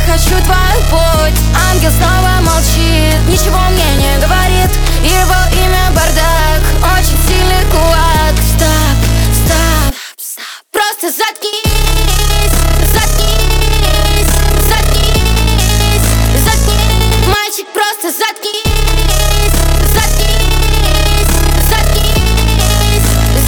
хочу твой путь. Ангел снова молчит, ничего мне не говорит. Его имя бардак, очень сильный кулак. Стоп, стоп, стоп, просто заткнись, заткнись, заткнись, заткнись. Мальчик, просто заткнись, заткнись, заткнись,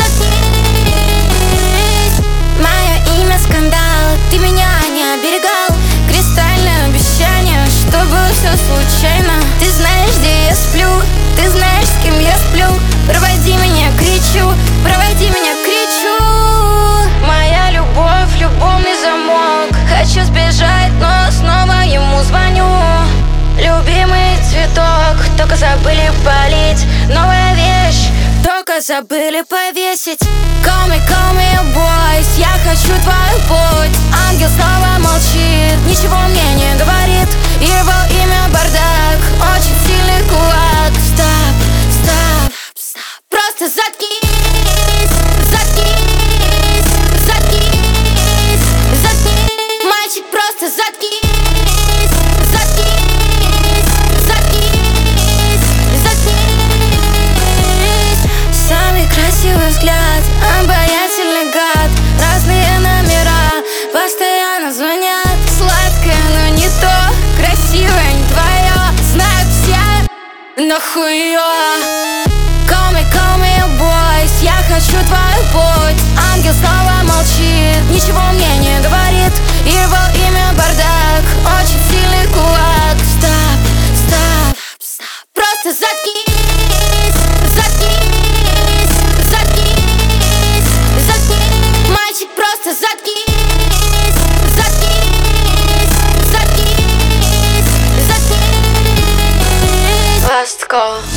заткнись. Мое имя скандал, ты меня не оберегал. Кристальное обещание, что было все случайно. Ты знаешь, где я сплю, ты знаешь, с кем я сплю. Проводи меня, кричу, проводи меня, кричу. Моя любовь, любовный замок. Хочу сбежать, но снова ему звоню. Любимый цветок, только забыли полить. Новая вещь, только забыли повесить. Call me, boys, я хочу твой путь. Ангел снова молчит, ничего мне не говорит. Его имя бардак, очень сильный кулак. Стоп, стоп, стоп, просто заткнись, заткнись, заткнись, заткнись. Мальчик, просто заткнись, заткнись, заткнись, заткнись. Самый красивый взгляд, обаятельный гад. Разные номера постоянно звонят. Сладкое, но не то, красивое, не твое. Знают все, но хуё. Call me, boys, я хочу твой путь. Ангел снова молчит, ничего мне не говорит. Его имя бардак, очень сильный кулак. Стоп, стоп, стоп, просто заткнись, заткнись, заткнись, заткнись. Мальчик, просто заткнись, заткнись, заткнись, заткнись. Last call.